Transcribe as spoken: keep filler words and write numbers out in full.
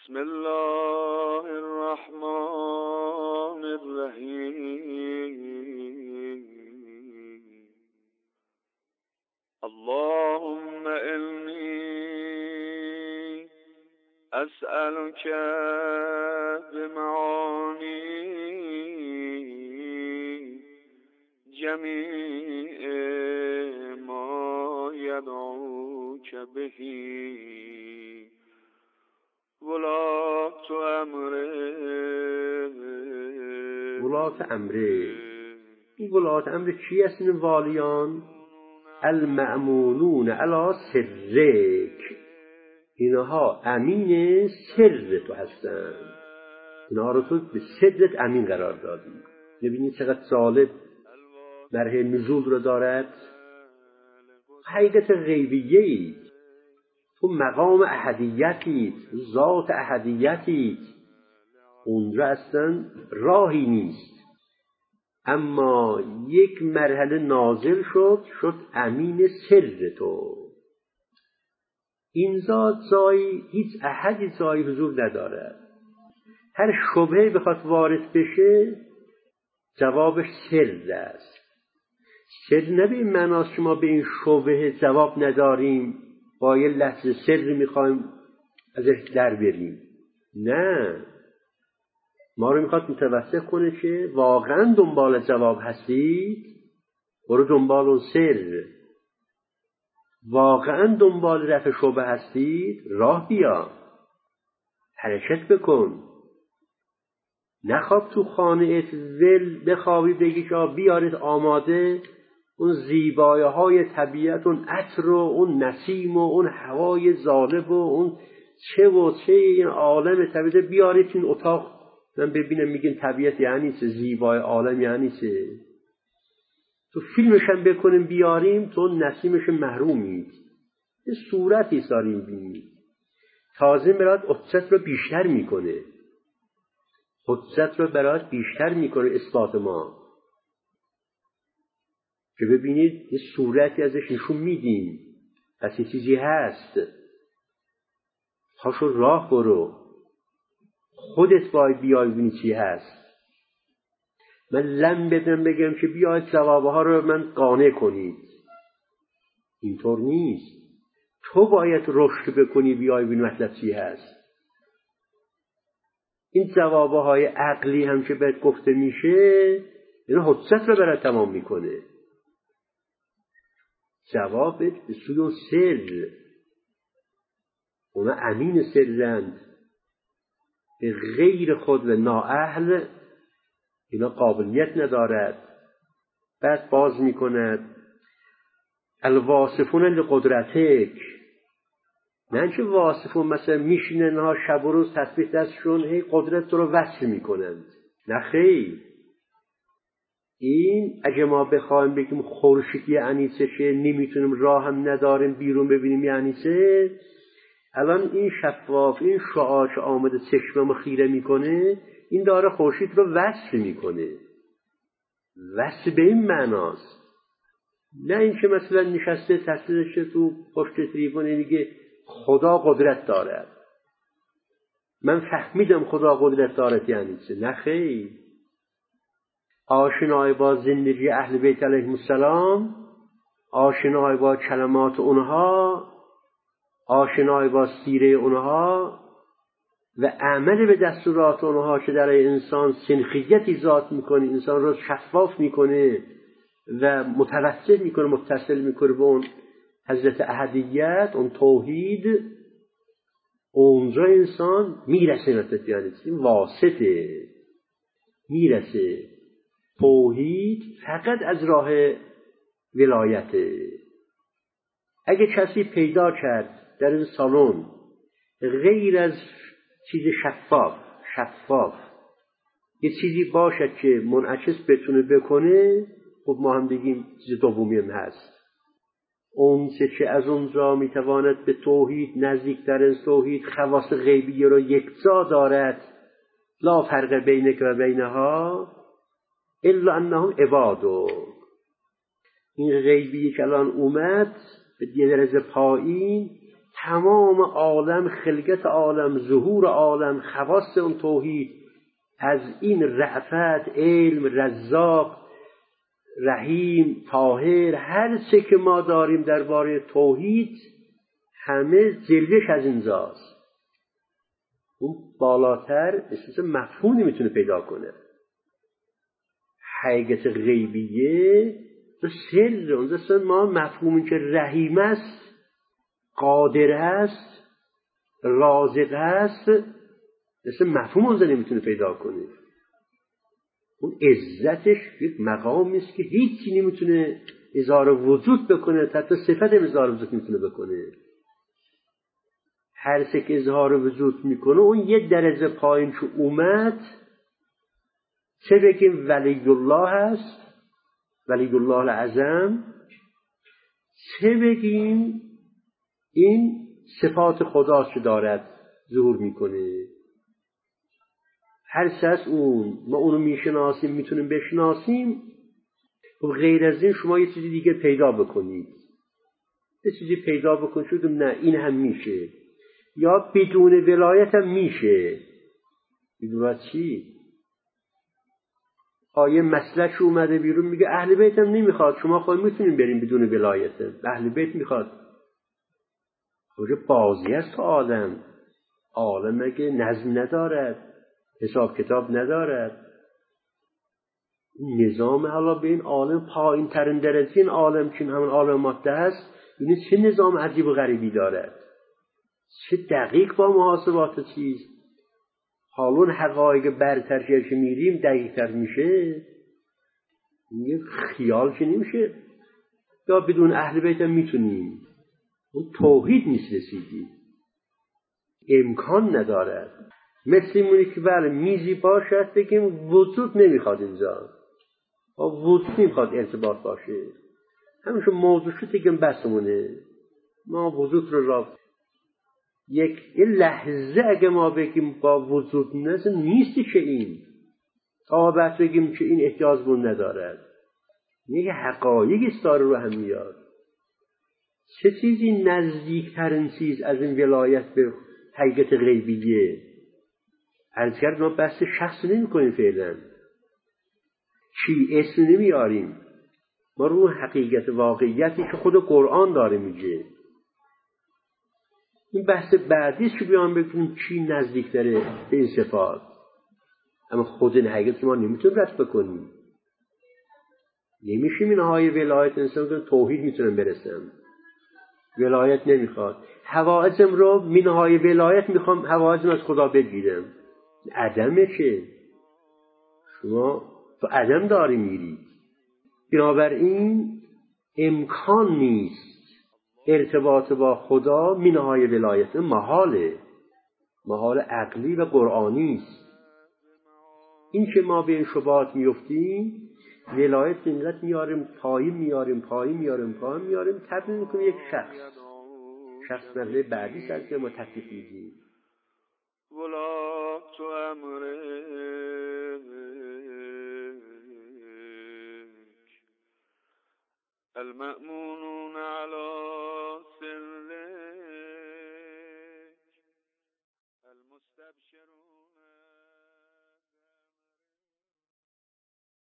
بسم الله الرحمن الرحیم. اللهم إني أسألك بمعاني جميع ما يدعوك به ولاة امره. ولاة امره، این ولاة امر چی است؟ این والیان المأمونون علی سرک، اینها امین سر تو هستند، اینها رو تو به سرت امین قرار دادی. ببینید چقدر جالب مرحله نزول رو دارد. حقیقت غیبیه‌ای، تو مقام احدیتی، ذات احدیتی، اونجا اصلا راهی نیست. اما یک مرحله نازل شد شد امین سر تو. این ذات جایی، هیچ احدی جایی حضور ندارد. هر شبهه بخواد وارد بشه جوابش سر است. سر نه به این معناست شما به این شبهه جواب نداریم، با یه لحظه سر میخوایم ازش در بریم. نه، ما رو میخواد متوسط کنه که واقعا دنبال جواب هستید، برو دنبال اون سر. واقعا دنبال رفع شبهه هستید، راه بیا، حرکت بکن. نخواب تو خانه ات ول بخوابی بگی که بیارید آماده اون زیبایی های طبیعت، اون عطر و اون نسیم و اون هوای جالب و اون چه و چه این عالم طبیعت بیارید این اتاق، من ببینم. میگین طبیعت یعنی چه؟ زیبای عالم یعنی چه؟ تو فیلمش هم بکنیم بیاریم، تو نسیمش محرومید. یه صورتی ساریم بینید. تازه برات حجت رو بیشتر میکنه، حجت رو برات بیشتر میکنه اثبات ما، که ببینید یه صورتی ازش نشون میدیم، پس یه چیزی هست. پاشو راه برو، خودت باید بیای ببینی چی هست. من لم بدم بگم که بیاید جوابه ها رو من قانع کنید، اینطور نیست. تو باید رشد بکنی، بیای ببینی مطلب چی هست. این جوابه های عقلی هم که بهت گفته میشه، این حجت رو برات تمام میکنه. جوابت به سوی اون سر، اونا امین سرند، به غیر خود و نااهل اینا قابلیت ندارد. بعد باز میکند الواصفون لقدرتک، نه چه واصفون مثلا میشینن ها شب و روز تسبیح دستشون هی قدرت رو وصف میکنند. نه خیر، این اگه ما بخوایم بگیم خورشید یعنی چه، نمیتونیم راه هم نداریم بیرون ببینیم یعنی چه. الان این شفاف، این شعاع که آمده چشممو خیره میکنه، این داره خورشید رو وصف میکنه. وصف به این معناست، نه این که مثلا نشسته تصویرش تو پشت تریبون میگه خدا قدرت دارد، من فهمیدم خدا قدرت دارد یعنی چه. نه خیر، آشنای با زندگی اهل بیت علیهم السلام، آشنای با کلمات اونها، آشنای با سیره اونها و عمل به دستورات اونها که در انسان سنخیت ایجاد میکنه، انسان رو شفاف میکنه و متوسل میکنه، متصل میکنه به اون حضرت احدیت، اون توحید. اونجا انسان میرسه نتیجه، یعنی این واسطه میرسه. توحید فقط از راه ولایته. اگه کسی پیدا کرد در این سالن غیر از چیز شفاف شفاف یه چیزی باشد که منعکس بتونه بکنه، خب ما هم بگیم چیز دومی هم هست. اون چه از اونجا میتواند به توحید نزدیکتر از توحید خواص غیبی رو یکجا دارد، لا فرق بینک و بینها الا انهم عبادو. این غیبی که الان اومد به یه درجه پایین تمام عالم، خلقت عالم، ظهور عالم، خواص اون توحید، از این رأفت، علم، رزاق، رحیم، طاهر، هر چه که ما داریم درباره توحید همه جلوش از اینجاست. اون بالاتر اساس مفهوم نمیتونه پیدا کنه. حقیقت غیبیه تو سر اونجا ما مفهومی که رحیم است، قادر است، رازق است، مثل مفهوم اونجا نمیتونه پیدا کنه. اون عزتش یک مقامی است که هیچی نمیتونه اظهار وجود بکنه، حتی صفت اظهار وجود نمیتونه بکنه. هر چه که اظهار وجود میکنه اون یه درجه پایین که اومد، چه بگیم ولی الله هست، ولی الله العظم، چه بگیم این صفات خداست که دارد ظهور میکنه. هر چه از اون ما اونو میشناسیم، میتونیم بشناسیم. و غیر از این شما یه چیزی دیگه پیدا بکنید، یه چیزی پیدا بکنید شد نه این هم میشه، یا بدون ولایت هم میشه. بدون چی؟ آیه مسلک اومده بیرون میگه اهل بیت هم نمیخواد، شما خود میتونین بریم بدون ولایت. اهل بیت میخواد. کجا بازی است تو عالم؟ عالم مگه نظم ندارد، حساب کتاب ندارد؟ نظام حالا به این عالم پایین ترین درجه این عالم که همون عالم ماده است، این چه نظام عجیب و غریبی دارد، چه دقیق با محاسبات چیز. حالون حقایق برتر که میریم دقیق‌تر میشه. این خیال که نمیشه یا بدون اهل بیت هم میتونیم. اون توحید نیست رسیدی، امکان ندارد. مثل مونی که بله میزی باشد بگیم وجود نمیخواد اینجا، وجود نمیخواد ارتباط باشه، همینشون موضوع شد بگیم بسمونه. ما وجود رو را یک لحظه اگه ما بگیم با وجود نزد نیستی که این تا بعد بگیم که این احتیاج بون ندارد. یک حقایقی داره رو هم میاد. چه چیزی نزدیکترین چیز از این ولایت به حقیقت غیبیه؟ عرض کرد ما بحث شخص نمی کنیم فعلا، چی اسم نمیاریم، ما رو حقیقت واقعیتی که خود قرآن داره میگه. این بحث بعدیست که بیان بکنیم چی نزدیکتره به این صفات. اما خود این حقیقت ما نمیتونیم رد بکنیم. نمیشه منهای ولایت انسان توحید میتونم برسم، ولایت نمیخواد. حوائجم رو منهای ولایت میخوام حوائجم از خدا بگیرم، عدمه که شما تو عدم داری میری. بنابراین امکان نیست ارتباط با خدا منهای ولایت، محاله، محال عقلی و قرآنی است. این که ما به این شبهات میفتیم، ولایت اینقدر میاریم پایین میاریم پایین میاریم پایین میاریم تبدیل میکنیم یک شخص. شخص مرحله بعدی است که ما تکلیف میدیم. ولا تو امرک المأمونون علی